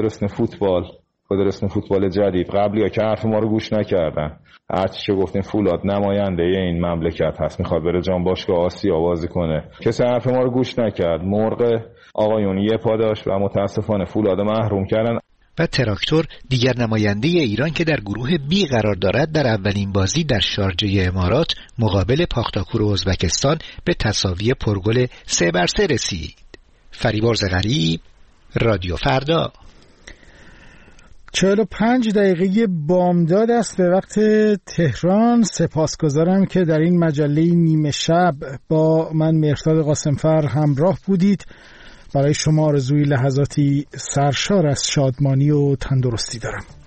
Speaker 20: فدراسیون فوتبال جدید، قبلی‌ها که حرف ما رو گوش نکردن، هرچی که گفتیم فولاد نماینده این مملکت هست، میخواد بره جام باشگاه آسیا بازی کنه، کسی حرف ما رو گوش نکرد. مرغ آقایون یه پا داشت و متاسفانه فولاد محروم کردن.
Speaker 17: و تراکتور، دیگر نماینده ایران که در گروه بی قرار دارد، در اولین بازی در شارجه امارات مقابل پاختاکور ازبکستان به تساوی پرگل 3-3 رسید. فریبرز غریب، رادیو فردا.
Speaker 1: 45 دقیقه بامداد است به وقت تهران. سپاسگزارم که در این مجله نیمه شب با من مهرداد قاسمفر همراه بودید. برای شما آرزوی لحظاتی سرشار از شادمانی و تندرستی دارم.